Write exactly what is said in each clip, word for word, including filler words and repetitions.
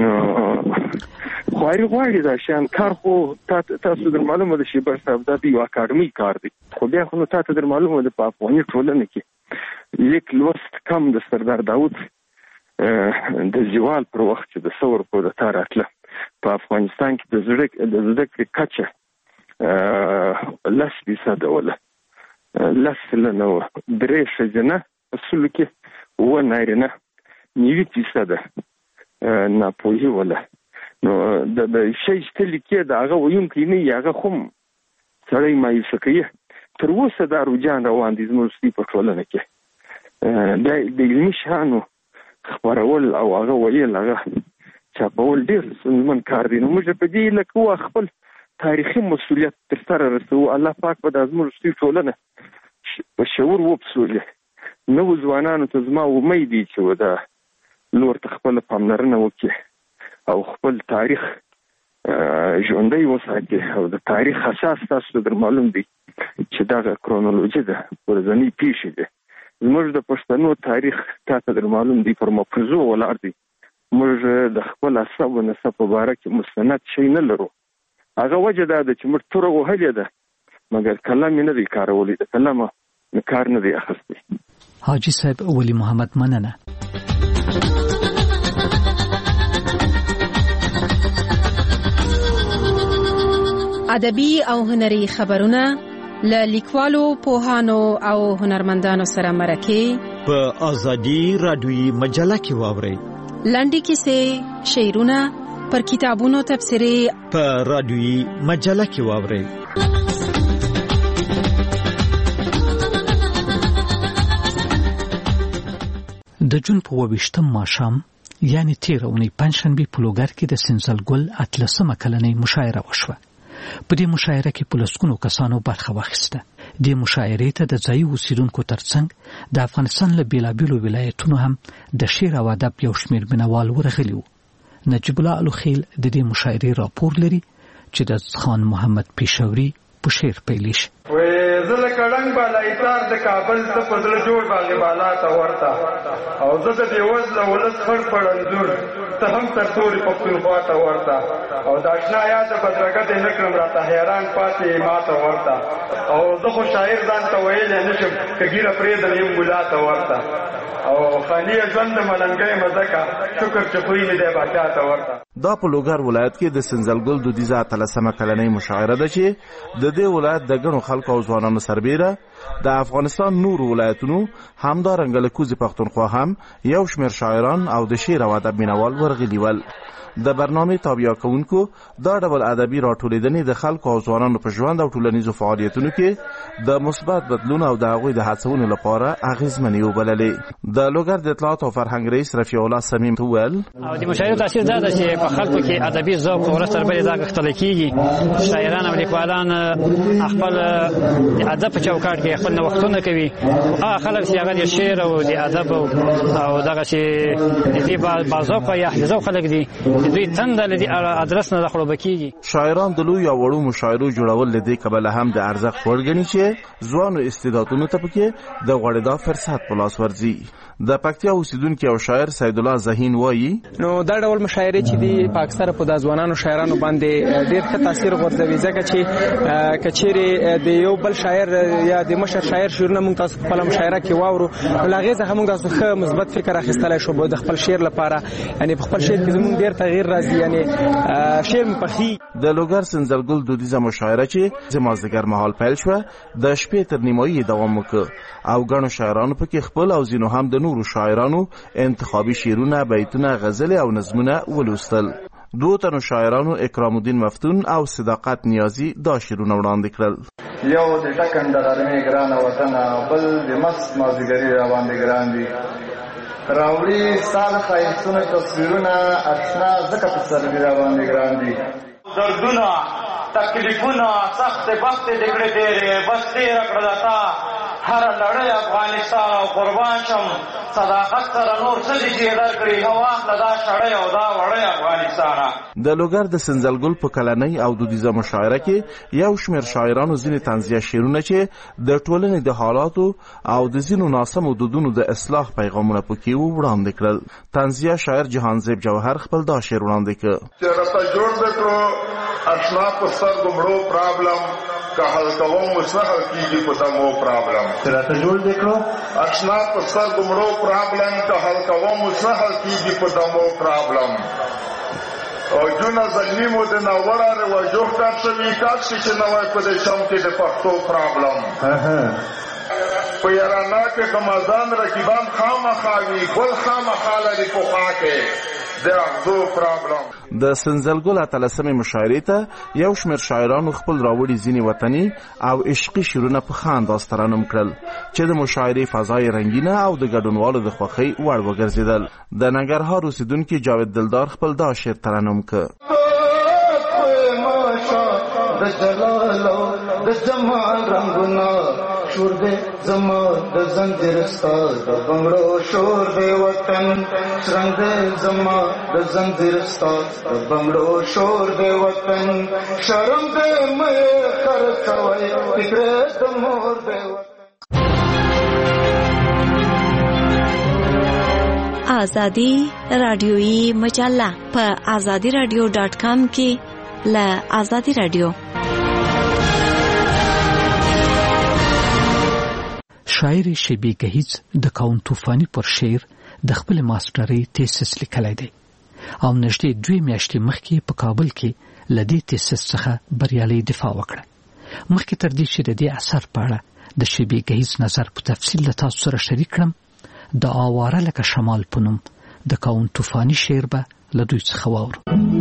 خواري غواړي دا شان کار خو تاسو در معلومه ده چې بر صاحب دا یو اکاډمي کار دی خو بیا خو تاسو در معلومه ده په افغاني ټولنه کې لیک لوست کم د سردار داود د زوال پر وخت چې د ثور په د تاراتله په افغانستان کې د زړه د زړه کې کچه لس فیصد ولا لس لنو درې شجنه اصل کې و نارینه نیوي فیصد نه پوهي ولا نو د د شي ستل کې دا هغه ویم کې نه هغه خو سړی مایوس کوي تر اوسه دا رجحان روان دي زموږ په ټولنه کې د د علمي شانو خبرول او هغه ویل هغه چاپول ډیر څنګه کار دي نو موږ په دې لکه خپل تاریخي مسؤلیت تر سره رسو الله پاک په د زموږ ټولنه په شعور وبسولې نو ځوانانو ته زما امید دي چې ودا لور خپل پاملرنه وکړي او خپل تاریخ ژوندۍ وساتي او د تاریخ اساس تاسو در معلوم دي چې دا کرونولوژي ده ورځنی پیښې ده زموږ د پښتنو تاریخ تاسو در معلوم دي پر مفروض ولاړ دي موږ د خپل اساس او نسب مبارک مستند شي نه لرو هغه وجه ده چې موږ تر وهلې ده مګر کلام نه دی کارولې د کلام نه کار نه دی اخستي حاجی صاحب ولی محمد مننه ادبي او هنري خبرونه له لیکوالو پوهانو او هنرمندانو سره مرکه په ازادي رادیوي مجله کې واورئ لنډي کیسې شعرونه پر کتابونو تبصرې په رادیوي مجله کې واورئ د جون په ویشتم ماښام یعنی تیر اونۍ پنځشنبه په لوګر کې د سنسل ګل اتلسمه کلنۍ مشاعره وشوه په دې مشاعره کې په لسګونو کسانو برخه واخیسته د مشاعرې ته د ځای اوسیدونکو ترڅنګ د افغانستان له بیلابیلو ولایتونو هم د شعر او ادب یو شمېر مینوال ورغلي وو نجیب الله الخیل د دې مشاعرې راپور لري چې د خان محمد پیشوري په شعر پیلیش وې زله کډنګ بالا ایثار د کابل ته په دل جوړ باندې بالا ته ورته او زه د دې وزله ولس خړ خړ انځور ته هم تر توري پښتونخوا ته ورته او دا آشنا یاد بدرګه د نکرم راته حیران پاتې ما ته ورته او زه خو شاعر ځان ته ویل نشم کګیره پرې د یم ګلا ته ورته او خاني ژوند ملنګي مزکا شکر چې خوې نه دی باچا ته ورته دا په لوګر ولایت کې د سنزلګل د دودیزه اتلسمه کلنۍ مشاعره ده چې د دې ولایت د ګڼو خلکو او ځوانانو سربیره د افغانستان نور ولایتونو همدارنګه له کوزي پښتونخوا هم یو شمېر شاعران او د شعر او ادب مینوال ورغلي ول د برنامه تابع کوونکو دا ډول ادبي راټولېدنې د خلکو او ځوانانو په ژوند او ټولنیزو فعالیتونو کې د مثبت بدلون او د هغوی د هڅونې لپاره اغېزمنې وبللې د لوګر د اطلاعات او فرهنګ رئیس رفیع الله صمیم وویل او د مشاعرې تاثیر دا ده چې په خلکو کې ادبي ذوق او ورسره بلې دا غښتل کېږي شاعران او لیکوالان خپل د ادب په چوکاټ کې خپل نوښتونه کوي هغه خلک چې هغه د شعر او د ادب او دغه چې د دې بازوقه یا حافظه خلک دي دوی تند لدی ادرس نه خړوب کیږي شاعران د لوی او وړو مشاعرو جوړول لدی کبل هم د ارزښت ورګنی چې ځوانو استعدادونو ته پکې د غوړېدا فرصت په لاس ورځي د پکتیا اوسیدونکو او شاعر سید الله زهین وایي نو دا ډول مشاعره چې دی پاکستان په د ځوانانو شاعرانو باندې ډېر ښه تاثیر غورځوي ځکه چې کچېره د یو بل شاعر یا د مشر شاعر شعرونه موږ تاسو په خپل مشاعره کې واورو لاغه څخه موږ تاسو ښه مثبت فکر اخیستلای شو د خپل شعر لپاره یعنی په خپل شعر کې زموږ ډېر تغییر راځي یعنی شعر مپخي د لوګر سنزلګل دودیزه مشاعره چې زمازدګر مهال پیل شو د شپې تر نیمایي دوام وکړ او ګڼو شاعرانو پکې خپل او زینو هم د نورو شاعرانو انتخابي شعرونه بیتونه غزل او نظمونه ولوستل دو تنو شاعرانو اکرام الدین مفتون او صداقت نیازی دا شعرونه وړاندې کړل یو د ټکنده غرمې ګرانه وطن بل د مست مازدیګري را باندې ګران دي راوړي سال خایسونه تصویرونه اشنا زکه په سر دی را باندې ګران دي دردونه تکلیفونه سخت وخت دګړې ډېرې بس دې رکړه تا هر لړۍ افغانستان او قربان شم صداقت سره نور څه دي چې درکړي نو واخله دا شړۍ او دا وړۍ افغانستانه. د لوګر د سنځلګل په کلنۍ او دودیزه مشاعره کې یو شمېر شاعرانو ځینې طنزیه شعرونه چې د ټولنې د حالاتو او د ځینو ناسمو دودونو د اصلاح پیغامونه پکې وړاندې کړل. طنزیه شاعر جهانزیب جوهر خپل دا شعر وړاندې کړ چې راته جوړ کړو اشنا په سر ګمړو پرابلم که حل کوم مسحل کیږي په دمو پرابلم چې راته جوړ کړو اشنا په سر ګمړو پرابلم که حل کوم مسحل کیږي په دمو پرابلم او جون زلمی مو د نوړه رواجو کار شوی کار چې نوای په دې شم کې د پښتو پرابلم په یارانا کې کمازان رقیبان خامخاوي ګل خامخاله لري په خوا کې د اغزو پرابلم. د سنځلګل اتلسمې مشاعرې ته یو شمېر شاعرانو خپل راوړي ځینې وطني او عشقي شعرونه په ښه انداز ترنم کړل چې د مشاعرې فضای رنګینه او د ګډونوالو د خوښۍ وړ وګرځېدل. د ننګرهار اوسېدونکي جاوید دلدار خپل دا شعر ترنم کړ د جلال د جمال رنگونه شور دے زما د زنجیر ستا د بنگړو شور دے وطن رنگ دے زما د زنجیر ستا د بنگړو شور دے وطن شرم دے مې خرڅوي فکر د مور دے وطن. آزادی رادیویی مجله په آزادی رادیو ډاټ کام کې له آزادی رادیو. شاعر شبی گهیز د کاون طوفانی پر شعر د خپل ماسترۍ تیسس لیکلی دی او نږدې دوه میاشتې مخکې په کابل کې لدې تیسس څخه بریالي دفاع وکړه. مخکې تر دې چې د دې اثر په اړه د شبی گهیز نظر په تفصیل له تاسو سره شریک کړم، د آواره لکه شمال په نوم د کاون طوفانی شعر به له دوی څخه واورو.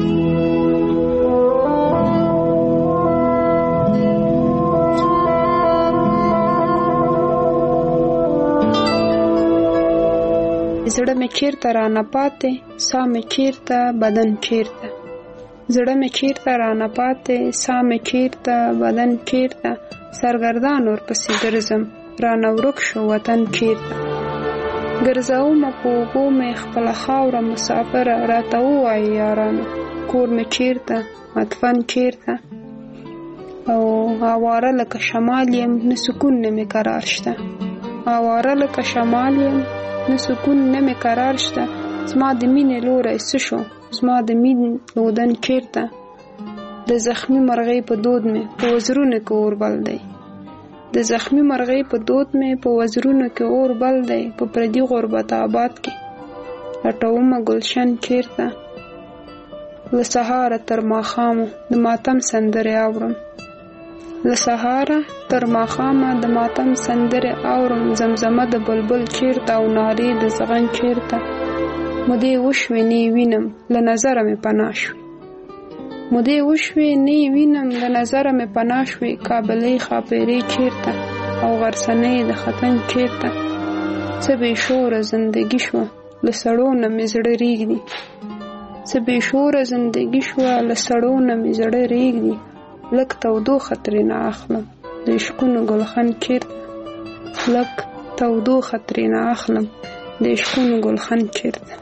زړه مې چیرته رانه پاتې ساه مې چیرته بدن چیرته زړه مې چیرته رانه پاتې ساه مې چیرته بدن چیرته سرګردان ورپسې ګرځم رانه ورک شو وطن چیرته ګرځومه په اوبو مې خپله خاوره مسافره راته ووایي یارانو کور مې چیرته مدفن چیرته او آواره لکه شمال یم نه سکون نه مې قرار شته آواره لکه شمال یم نه سکون نه مې قرار شته زما د مینې لوری څه شو زما د مینې لودن چیرته د زخمي مرغۍ په دود مې په وزرونو کې اور بل دی د زخمي مرغۍ په دود مې په وزرونو کې اور بل دی په پردي غربت آباد کې لټومه ګلشن چیرته له سهاره تر ماښامه د ماتم سندرې اورم له سهاره تر ماښامه د ماتم سندرې اورم زمزمه د بلبل چیرته او نارې د زغن چیرته مودې وشوې نه وینم له نظره مې پناه شوې مودې وشوې نه وینم له نظره مې پناه شوې کابلۍ خاپیرې چیرته او غرڅنۍ د ختن چیرته څه بې شوره زندګي شوه له سړو نه مې زړه ریږدي څه بې شوره زندګي شوه له سړو نه مې زړه ریږدي لک تودوخه ترېنه اخلم د عشقونو ګلخن چیرته لک تودوخه ترېنه اخلم د عشقونو ګلخن چیرته.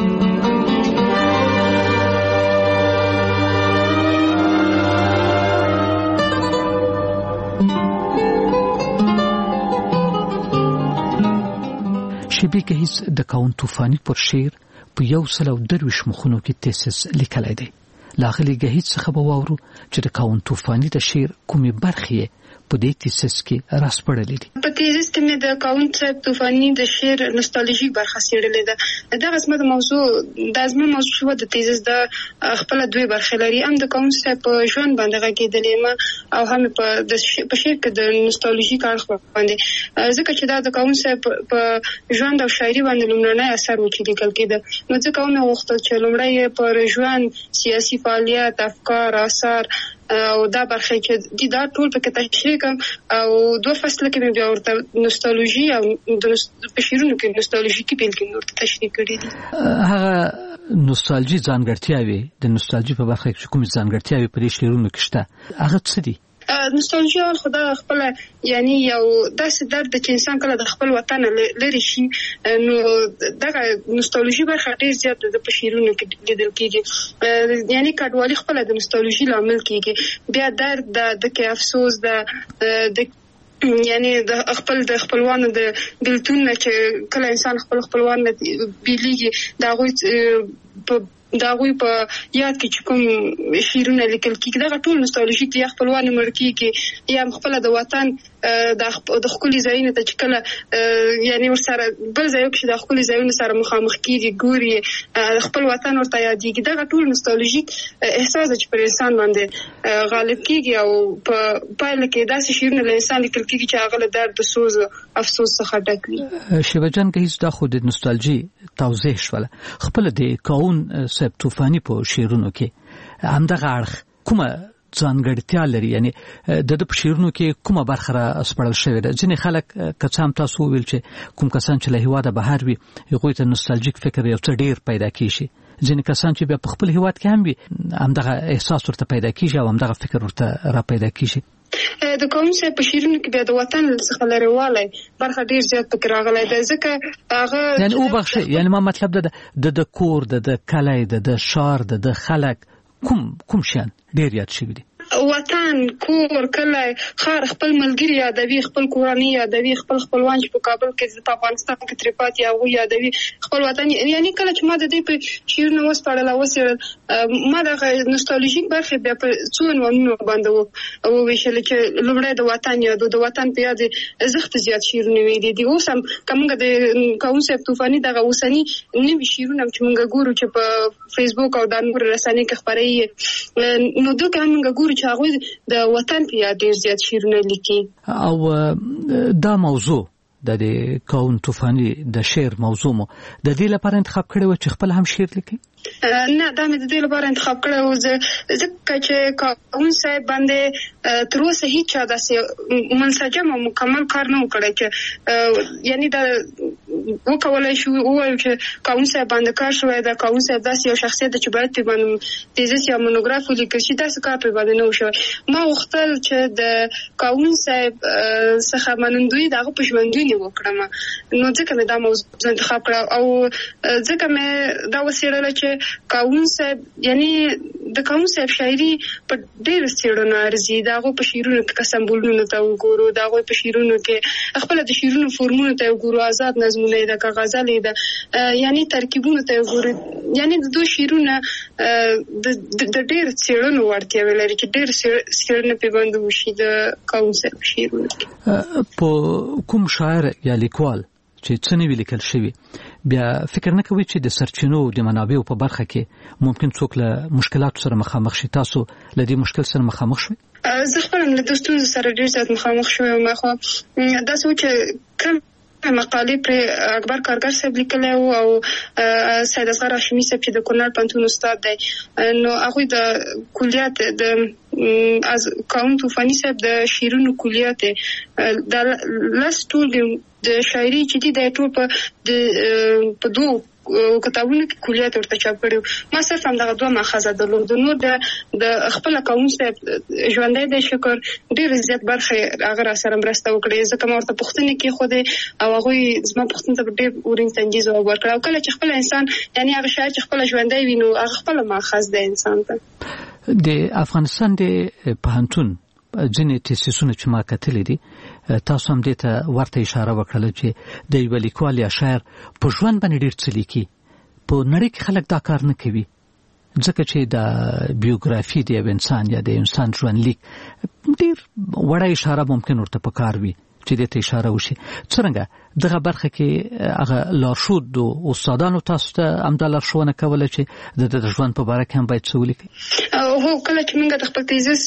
شبی گهیز د کاون طوفانی پر شعر په یو سل او درویش مخونو کې تیسس لیکلی دی. لاغلی گهیز څخه به واورو چې د کاون طوفانی د شعر کومې برخې په دې تیسس کې راسپړلې دي. په تیسس کې مې د کاون صاحب طوفانی د شعر نوستالژیک برخه څېړلې ده. دغه قسمه د موضوع د ازمه موضوع د تیسس د خپل دوه برخې لري، هم د کاون صاحب په ژوند باندې غږېدلې ما او هم په د په شعر کې د نوستالژیک اړخ باندې، ځکه چې دا د کاون صاحب په ژوند او شاعري باندې لومړنی اثر و چې لیکل کېده، نو ځکه مې غوښتل چې لومړی پر ژوند، سیاسي فعالیت، افکار، آثار او دا برخه چې د دا ټول په تشریح کوم او دوه فصله کې بیا ورته نوستالژي او د شعرونو کې نوستالژیکي بیلګې ورته تشریح کړې دي. هغه نوستالژي ځانګړتیاوې د نوستالژي په برخه کې کومې ځانګړتیاوې په دې شعرونو کې شته هغه څه دي؟ نوستالژي خدا خپل یعنی یو داسې درد چې انسان کله د خپل وطن لري شي نو دغه نوستالژي برخه ډیر زیات د پشیرونو کې لیدل کیږي یعنی کډوالي خپل د نوستالژي لامل کیږي بیا درد د کې افسوس د یعنی د خپل د خپلوانو د بلتون چې کله انسان خپل خپلوان بیلیږي دا غوي دا غوي په یاد کې چې کوم شیرونه لیکل کیږي دا ټول نوستالژیک دي خپلوان مړ کیږي یا خپل د وطن د د خپل ځایونه ته چې کله یعنی ورسره بل ځای کې د خپل ځایونه سره مخامخ کیږي ګوري خپل وطن ورته یادېږي دا ټول نوستالژیک احساس چې پر انسان باندې غالب کیږي او په پایله کې داسې شیرونه له انسان لیکل کیږي چې هغه له درد سوز افسوس څخه ډک وي شیبجان که هیڅ دا خو د نوستالژي توضیح شول خپل د کاون سب طوفانی په شیرونو کې همدغه اړخ کومه ځانګړتیا لري یعنی د د شیرونو کې کومه برخه را سپړل شوې ده ځینې خلک کڅام تاسو ویل چې کوم کسان چې له هیواده بهر وي هغوی ته نوستالژیک فکر یو څه ډیر پیدا کیږي ځینې کسان چې بیا په خپل هیواد کې هم وي همدغه احساس ورته پیدا کیږي او همدغه فکر ورته را پیدا کیږي د کوم څه په شیرونو کې بیا د وطن څخه لريواله برخه ډیر زیات پکې راغلی ده ځکه هغه یعنی او بخښه یعنی ما مطلب ده د د کور د د کلی د د شار د د خلک کوم کوم شان ډیر یاد شوی دي وطن کور کلی خار خپل ملګری یادوي خپل کورنۍ یادوي خپل خپلوان چې په کابل کې په افغانستان کې تریپات یا وو یادوي خپل وطن یعنی کله چې ما د دې په شیرونو وسپړل اوسه ما د نوستالژیک برخه بیا په څون ونه باندې وو ویشل چې لومړی د وطن یادو د وطن په یاد زخت زیات شیرونه ویلي دي اوس هم کومه د کونسپټ طوفاني دغه اوسنی نوې شیرونه چې موږ ګورو چې په فیسبوک او د نور رسنۍ کې خبري نو دوی هم ګورو چې هغه د وطن په یاد ډیر زیات شیرونه لیکي او دا موضوع د کون طوفاني د شعر موضوع مو د دې لپاره انتخاب کړی و چې خپل هم شعر لیکي نه دا مې د دې لپاره انتخاب کړی و ځکه چې کون صاحب باندې تر اوسه هیڅ چا داسې منسجم او مکمل کار نه وکړی چې یعنی دا وکولای شو او چې کون صاحب باندې کار شوی دا کون صاحب داسې یو شخصیت چې باید په باندې تیزس یا مونوګراف ولیکل شي داسې کار په باندې نه وشو ما وختل چې د کون صاحب څخه منندوی دغه په ژوندونی وکړم نو ځکه مې دا موضوع انتخاب کړ او ځکه مې دا وسیله چې کاون صاحب یعنی د کاون صاحب شاعري په ډېر څېړنه ارزي دغه په شیرونو کې قسمبولونو ته وګورو دغه په شیرونو کې خپل د شیرونو فورمونه ته وګورو آزاد نظمونه د غزلې د یعنی ترکیبونو ته وګورو یعنی د دوه شیرونو د د ډېر څېړنو ورته لري چې ډېر څېړنه په باندې وشي د کاون صاحب شیرونو په کوم شاعر یا لیکوال چې څنګه ولیکل شوی بیا فکر نه کوي چې د سرچینو د منابعو په برخه کې ممکن څوک له مشکلاتو سره مخامخ شي تاسو له دې مشکل سره مخامخ شوي زه خپل له دوستو سره ډیر زیات مخامخ شوم ما خو دا څه چې کم مقالې پر اکبر کارګر صاحب لیکلی و او سید اصغر هاشمي صاحب چې د کونړ پوهنتون استاد دی نو هغوی د کلیات د از کاون طوفاني صاحب د شیرونو کلیات د لس ټول د شاعري چې دي د ټول په د په دوه کتابونو کې کلیات ورته چاپ کړو ما صرف هم دغه دوه ماخذه درلود نو د د خپل کاون صاحب ژوندۍ د شکر ډیر زیات برخه هغه را سره مرسته وکړي ځکه ما ورته پوښتنه کې خو دې او هغه زما پوښتنه ته ډیر اورین تنجیز ورکړ او کله چې خپل انسان یعنی هغه شاعر چې خپل ژوندۍ ویني هغه خپل ماخذ د انسان ته د افغانستان د پوهنتون ځینې تاسیسونه چې ما کتلې دي تاسو هم دې ته ورته اشاره وکړه چې د یو لیکوال یا شاعر په ژوند باندې ډېر څه لیکي په نړۍ کې خلک دا کار نه کوي ځکه چې د بیوګرافي د یو انسان یا د انسان ژوند لیک ډېر وړه اشاره ممکن ورته پکار وي چې دې ته اشاره وشي څرنګه دغه برخه کې هغه لارښود او استادانو تاسو ته همدا لارښوونه کوله چې د د ژوند په اړه کې هم باید څه ولیکي هو کله چې موږ د خپل تیزس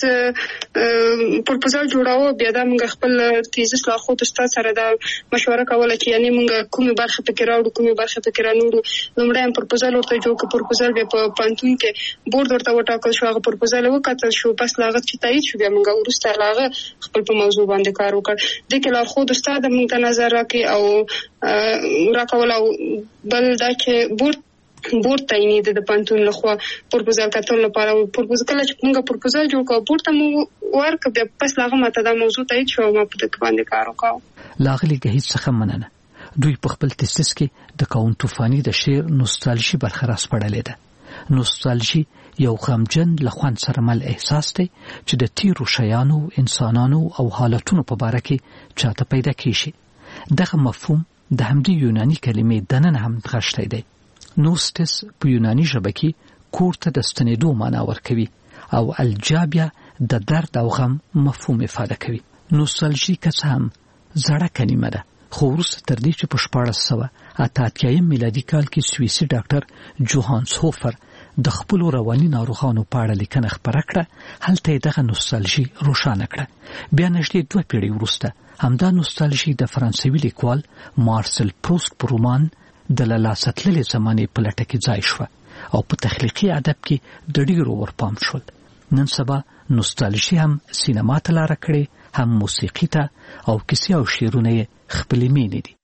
پروپوزال جوړاوه بیا دا موږ خپل تیزس لارښود استاد سره دا مشوره کوله چې یعنی موږ کومه برخه پکې راوړو کومه برخه پکې رانوړو لومړی هم پروپوزال ورته جوړ کړ پروپوزال بیا په پانتون کې بورډ ورته وټاکل شو هغه پروپوزال وکړل شو پس لاغت چې تایید شو بیا موږ ورسته لاغه خپل په موضوع باندې کار وکړ د کې لارښود استاد موږ ته نظر راکړي او راکول او بل دا چې بورډ بورډ تعینېده د پوهنتون لخوا پروپوزل کتل لپاره. پروپوزل کله چې موږ پروپوزل جوړ کړو بورډ ته مو ورکړ، بیا پس هغه ماته دا موضوع تایید شو، ما په دې باندې کار وکړ. لاغلي گهیج څخه مننه. دوی په خپل تیسیس کې د کاون طوفاني د شعر نوستالژي برخه راسپړلې ده. نوستالژي یو غمجن لخوان سره مل احساس دی چې د تیرو شیانو، انسانانو او حالتونو په باره کې چاته پیدا کیږي. دغه مفهوم د همدې یوناني کلمې دننه هم غښتی دی. نوستس په یوناني ژبه کې کور ته د ستنېدو معنا ورکوي او الجابیا د درد او غم مفهوم افاده کوي. نوستالژي که څه هم زړه کلمه ده، خو وروسته تر دې چې په شپاړس سوه اته اتیایم میلادي کال کې سویسي ډاکټر جوهانس هوفر د خپلو رواني ناروغانو په اړه لیکنه خپره کړه، هلته یې دغه نوستالژي روښانه کړه. بیا نږدې دوه پیړۍ وروسته همدا نوستالژي د فرانسوي لیکوال مارسل پروست په رومان د له لاسه تللې زمانې په لټه کې ځای شوه او په تخلیقي ادب کې د ډېرو ورپام شول. نن سبا نوستالژي هم سینما ته لاره کړې، هم موسیقي ته، او کیسې او شعرونه یې خپلې مینې دي.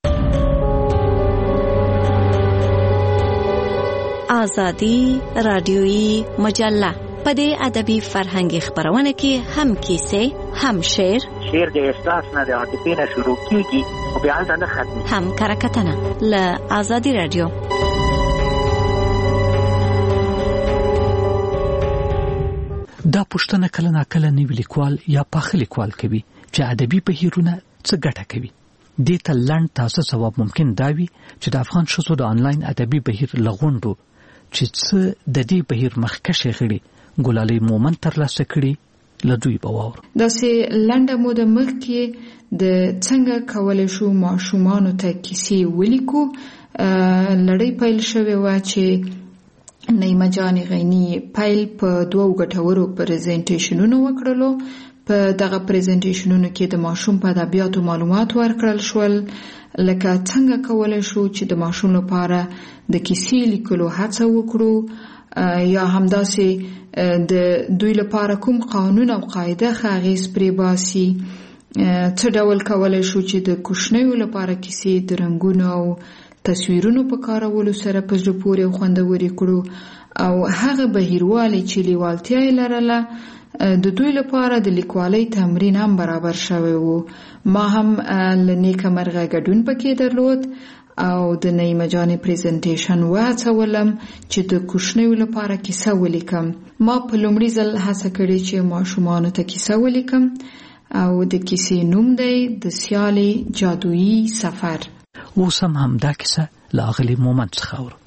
آزادی رادیویی مجله په دې ادبي فرهنګي خبرونه کې هم کیسې، هم شعر، شعر د احساس نه د عاطفې نه شروع کیږي او بیا هلته نه ختمي، هم کرکټنه له آزادی رادیو. دا پوښتنه کله ناکله نوي لیکوال یا پاخه لیکوال کوي چې ادبي بهیرونه څه ګټه کوي. دې ته لنډ تازه ځواب ممکن دا وي چې د افغان ښځو د آنلاین ادبي بهیر له غونډو چې څه د دې بهیر مخکښې غړي ګلالۍ مومن ترلاسه کړي له دوی به واورو. داسې لنډه موده مخکې د څنګه کولی شو ماشومانو ته کیسې ولیکو لړۍ پیل شوې وه چې نعیمه جان غنی پیل په دوو ګټورو پریزنټیشنونو وکړلو. په دغه پریزنټیشنونو کې د ماشوم په ادبیاتو معلومات ورکړل شول، لکه څنګه کولی شو چې د ماشوم لپاره د کیسې لیکلو هڅه وکړو، یا همداسې د دوی لپاره کوم قانون او قاعده ښه اغېز پرې باسي، څه ډول کولی شو چې د کوچنیو لپاره کیسې د رنګونو او تصویرونو په کارولو سره په زړه پورې او خوندورې کړو، او هغه بهیروالی چې لیوالتیا یې لرله د دوی لپاره د لیکوالۍ تمرین هم برابر شوی وو. ما هم له نیکه مرغه ګډون پکې درلود او د نعیمه جانې پریزنټیشن وهڅولم چې د کوچنیو لپاره کیسه ولیکم. ما په لومړي ځل هڅه کړې چې ماشومانو ته کیسه ولیکم او د کیسې نوم دی د سیالې جادویي سفر. اوس هم همدا کیسه له اغلې مومن څخه اورو.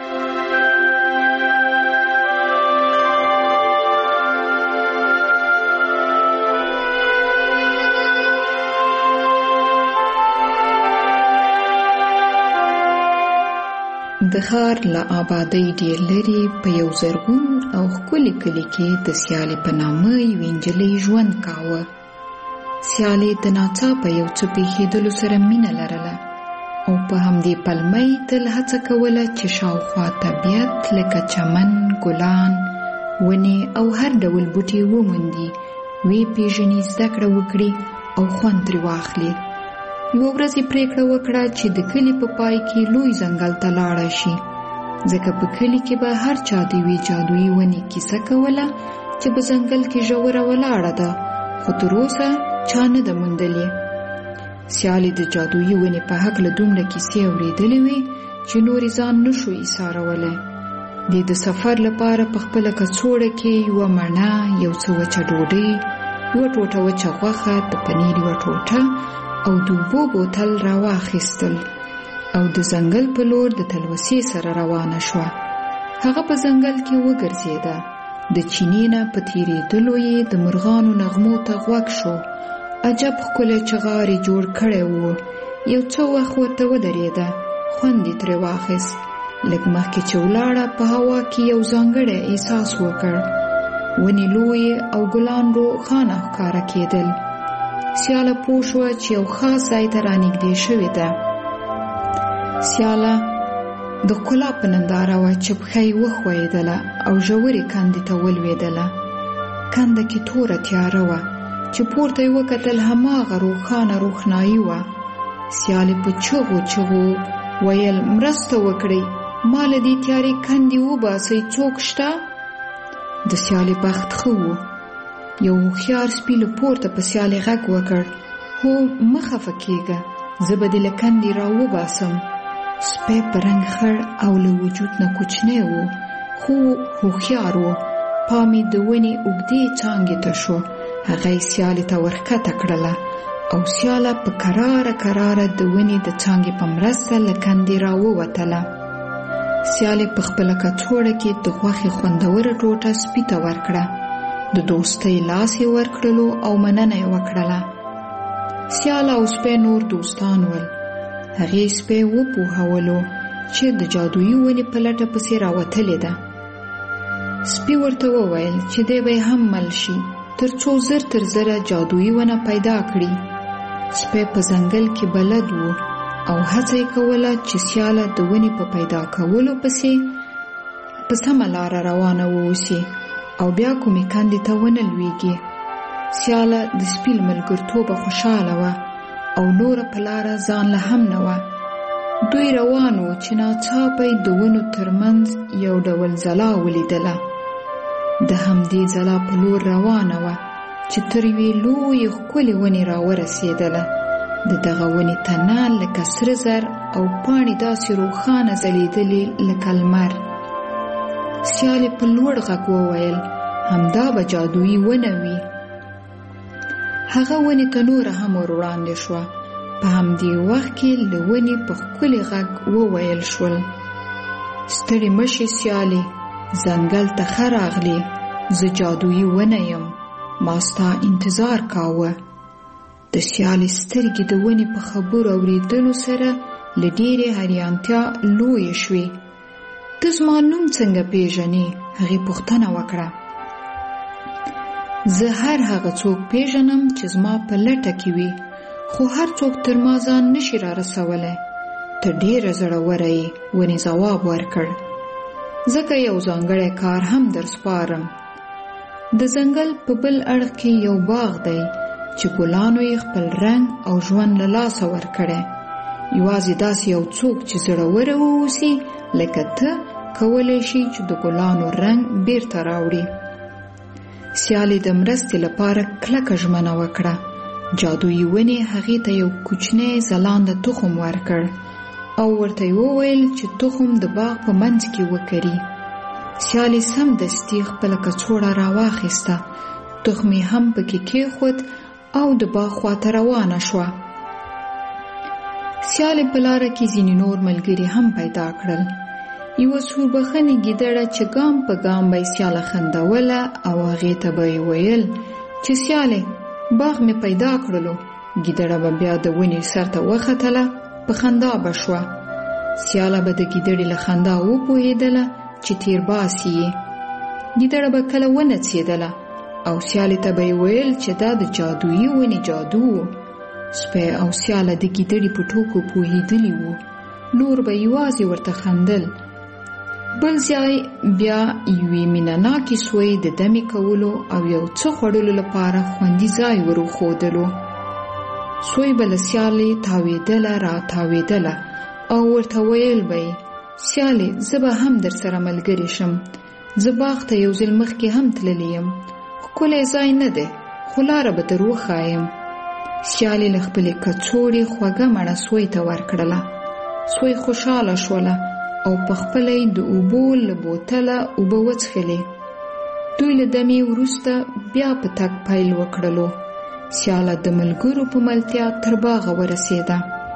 د ښار له آبادۍ ډېر لرې په یو زرغون او ښکلي کلي کې د سیالې په نامه یوې نجلۍ ژوند کاوه. سیالې د ناڅاپه یو څه پېښېدلو سره مینه لرله او په همدې پلمه یې تل هڅه کوله چې شاوخوا طبیعت لکه چمن، ګلان، ونې او هر ډول بوټي وموندي، ویې پېژني، زده کړه وکړي او خوند ترې واخلي. یوه ورځ یې پرېکړه وکړه چې د کلي په پای کې لوی ځنګل ته لاړه شي، ځکه په کلي کې به هر چا د یوې جادویي ونې کیسه کوله چې په ځنګل کې ژوره ولاړه ده، خو تر اوسه چا نه ده موندلې. سیالې د جادویي ونې په هکله دومره کیسې اورېدلې وې چې نورې ځان نشو ایسارولی. دې د سفر لپاره په خپله کڅوړه کې یوه مڼه، یو څه وچه ډوډۍ، یوه ټوټه وچه غوښه، د پنیر یوه ټوټه او د اوبو بوتل راواخیستل او د ځنګل په لور د تلوسې سره روانه شوه. هغه په ځنګل کې وګرځېده، د چینې نه په تېرېدلو یې د مرغانو نغمو ته غوږ شو. عجب ښکلی چغار یې جوړ کړی و. یو څه وخت ورته ودرېده، خوند یې ترې واخیست. لږ مخکې چې ولاړه په هوا کې یو ځانګړی احساس وکړ. ونې لویې او ګلان روښانه ښکاره کېدل. سیاله پوه شوه چې یو خاص ځای ته رانږدې شوې ده. سیاله د ښکلا په ننداره وه چې پښه یې وښویېدله او ژورې کندې ته ولوېدله. کنده کې توره تیاره وه چې پورته یې وکتل، هماغه روښانه روښنایي وه. سیالې په چغو چغو ویل، مرسته وکړئ، ما له دې تیارې کندې وباسئ څوک شته؟ د سیالې بخت ښه و. یو هوښیار سپي له پورته په سیالې غږ وکړ: هو مه خفه کېږه، زه به دې له کندې راوباسم. سپی په رنګ خړ او له وجود نه کوچنی و، خو هوښیار و. پام یې د ونې اوږدې څانګې ته شو. هغه یې سیالې ته ورښکته کړله او سیاله په کراره کراره د ونې د څانګې په مرسته له کندې راووتله. سیالې په خپله کڅوړه کې د غوښې خوندوره ټوټه سپي ته ورکړه. د دوستۍ لاس یې ورکړلو او مننه یې وکړله. سیاله او سپی نور دوستان ول. هغې سپی وپوهولو چې د جادویي ونې په لټه پسې راوتلې ده. سپي ورته وویل چې دی به هم مل شي تر څو زر تر زره جادویي ونه پیدا کړي. سپی په ځنګل کې بلد و او هڅه یې کوله چې سیاله د ونې په پیدا کولو پسې په سمه لاره روانه واوسي او بیا کومې کندې ته ونه لویږي. سیاله د سپي له ملګرتوبه خوشحاله وه او نوره په لاره ځان له هم نه وه. دوی روان وو چې ناڅاپه د ونو ترمنځ یو ډول ځلا ولیدله. د همدې ځلا په لور روانه وه چې تر یوې لویې ښکلې ونې راورسېدله. د دغه ونې تنه لکه سره زر او پاڼې داسې روښانه ځلېدلې لکه لمر. سیالې په لوړ غږ وویل: همدا به جادویي ونه وي. هغه ونې ته نوره هم ور وړاندې شوه. په همدې وخت کې له ونې په ښکلي غږ وویل شول: ستړې مه شې سیالې، ځنګل ته ښه راغلې. زه جادویي ونه یم، ما ستا انتظار کاوه. د سیالې سترګې د ونې په خبرو اورېدلو سره له ډېرې حیرانتیا لویې شوې. ته زما نوم څنګه پیژنې؟ هغې پوښتنه وکړه. زه هر هغه څوک پیژنم چې زما په لټه کې وي، خو هر څوک تر ما ځان نشي را رسولی. ته ډېره زړوره یې، ونې ځواب ورکړ. ځکه یو ځانګړی کار هم در سپارم. د ځنګل په بل اړخ کې یو باغ دی چې ګلانو یې خپل رنګ او ژوند له لاسه ورکړی. یوازې داسې یو څوک چې زړوره واوسي لکه ته کولی شي چې د ګلانو رنګ بیرته راوړي. سیالې د مرستې لپاره کلکه ژمنه وکړه. جادویي ونې هغې ته یو کوچنی ځلانده تخم ورکړ او ورته یې وویل چې تخم د باغ په منځ کې وکري. سیالې سمدستي خپله کڅوړه راواخیسته، تخم یې هم پکې کېښود او د باغ خواته روانه شوه. سیالې په لاره کې ځینې نور ملګري هم پیدا کړل. یوه سوربخنې ګیدړه چې ګام په ګام به یې سیاله خندوله او هغې ته به یې ویل چې سیالې باغ مې پیدا کړلو. ګیدړه به بیا د ونې سر ته وختله، په خندا به شوه. سیاله به د ګیدړې له خندا وپوهېدله چې تیر باسي یې. ګیدړه به کله ونڅېدله او سیالې ته به یې ویل چې دا د جادویي ونې جادو و. سپی او سیاله د ګیدړې په ټوکو پوهېدلي وو، نور به یوازې ورته خندل. بل ځای بیا یوې مینهناکې سوی د دمې کولو او یو څه خوړلو لپاره خوندي ځای ور وښودلو. سوی به له سیالې تاوېدله را تاوېدله او ورته ویل به یې: سیالې زه به هم در سره ملګرې شم، زه باغ ته یو ځل مخکې هم تللی یم، ښکلی ځای نه دی خو لاره به در وښایم. سیالې له خپلې کڅوړې خوږه مڼه سوی ته ورکړله. سوی خوشحاله شوله او په خپله یې د اوبو له بوتله اوبه وڅښلې. دوی له دمې وروسته بیا په تګ پیل وکړلو. سیاله د ملګرو په ملتیا تر باغه ورسېده.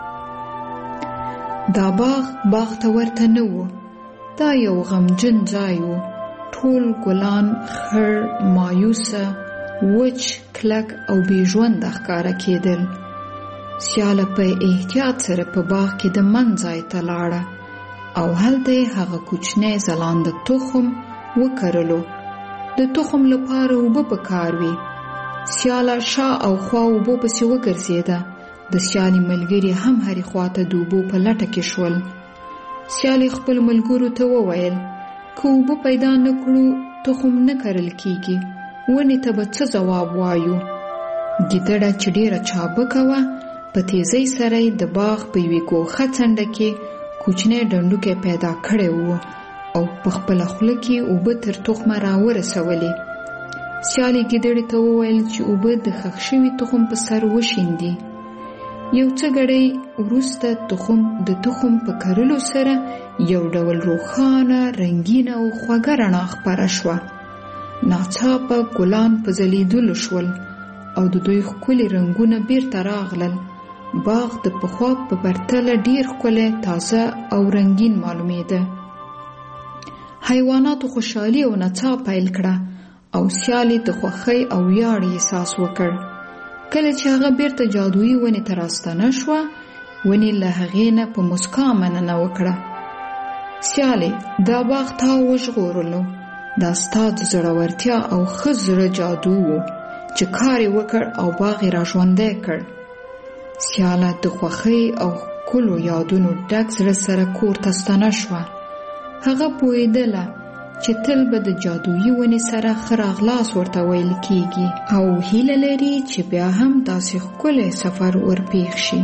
دا باغ باغ ته ورته نه و، دا یو غمجن ځای و. ټول ګلان خړ، مایوسه، وچ، کلک او بې ژونده ښکاره کېدل. سیاله په احتیاط سره په باغ کې د من ځای ته لاړه او هلته یې هغه کوچنی ځلانده تخم وکرلو. د تخم لپاره اوبه پکار وي. سیاله شا او خوا اوبو پسې وګرځېده. د سیالې ملګري هم هرې خواته د اوبو په لټه کې شول. سیالې خپل ملګرو ته وویل: که اوبه پیدا نه کړو تخم نه کرل کېږي، ونې ته به څه ځواب وایو؟ ګیدړه چې ډېره چابکه وه په تیزۍ سره د باغ په یوې ګوښه څنډه کې کوچنی ډنډوکی پیدا کړی و او په خپله خوله کې اوبه تر تخمه راورسولې. سیالې ګیدړې ته وویل چې اوبه د ښخ شوي تخم په سر وشیندي. یو څه ګړی وروسته تخم د تخم په کرلو سره یو ډول روښانه رنګینه او خوږه رڼا خپره شوه. ناڅاپه ګلان په ځلیدلو شول او د دوی ښکلي رنګونه بیرته راغلل. باغ د پخوا په پرتله ډیر ښکلی، تازه او رنګین معلومېده. حیواناتو خوشحالي او نڅا پیل کړه او سیالې د خوښۍ او ویاړ احساس وکړ. کله چې هغه بیرته جادویي ونې ته راستنه شوه، ونې له هغې نه په مسکا مننه وکړه. سیالې، دا باغ تا وژغورلو. دا ستا د زړورتیا او ښه زړه جادو و چې کار یې وکړ او باغ یې راژوندی کړ. سیاله د خوښۍ او ښکلو یادونو ډک زړه سره کور ته ستنه شوه. هغه پوهېدله چې تل به د جادویي ونې سره ښه راغلاس ورته ویل کیږي او هیله لري چې بیا هم داسې ښکلی سفر ورپېښ شي.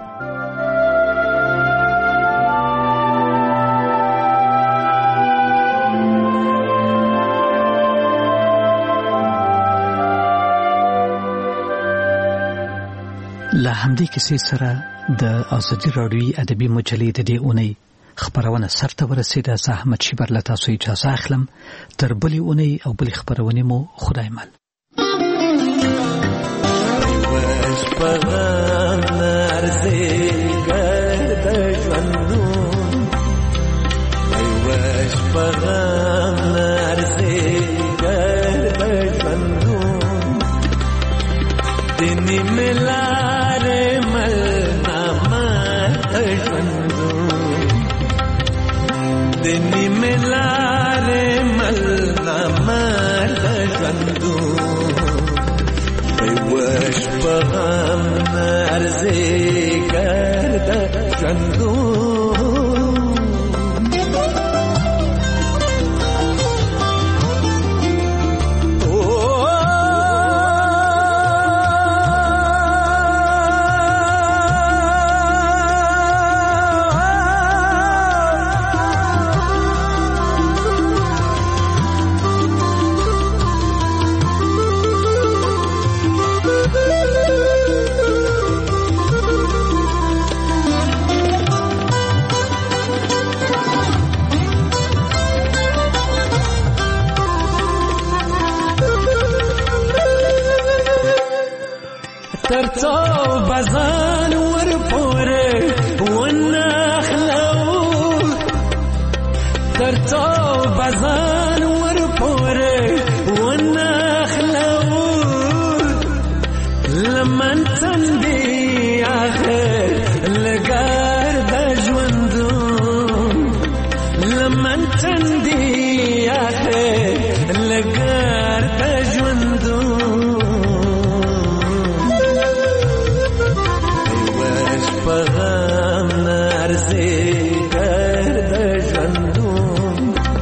له همدې کیسې سره د ازادي راډیوي ادبي مجلې د دې اونۍ خبرونه سرته ورسېده. زه احمد شیبر له تاسو اجازه اخلم. تر بلې اونۍ او بلې خبرونې مو خدای مل. دنی ملار ملنا مرد جندو ویوش پغم نرزی گرد جندو ترڅو بزان ور پورې ونخلو ترڅو بزان ور پورې ونخلو لمن تندي اخر لګار د ژوندو لمن تندي اخر لګار د ژوندو پغم نرزی گرد جندون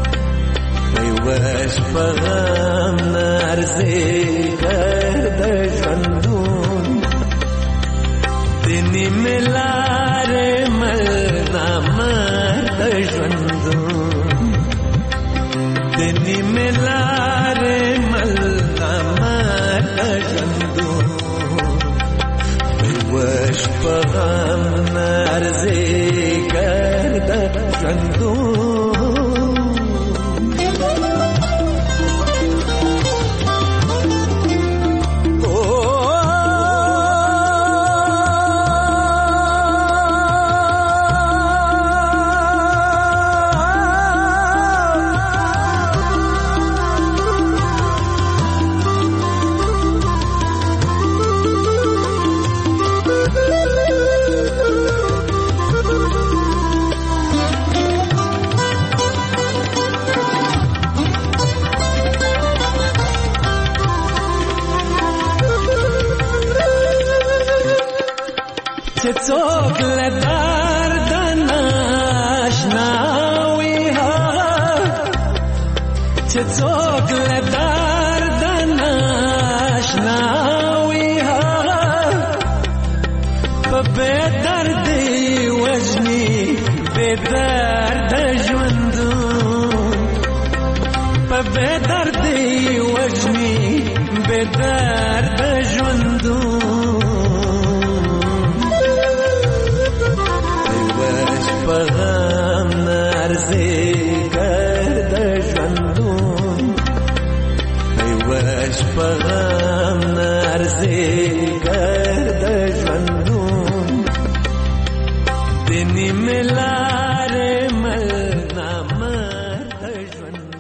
ویوش پغم نرزی گرد جندون دنی ملار ملنا مرد جندون دنی ملار ملنا مرد جندون وش پغم نرزی گرد جندون څوک له درد ناشنا وي ها چې څوک له درد ناشنا وي ها په بې دردي وژني بې به درد وجنی به درد ژوندون وش په غم نه ارزي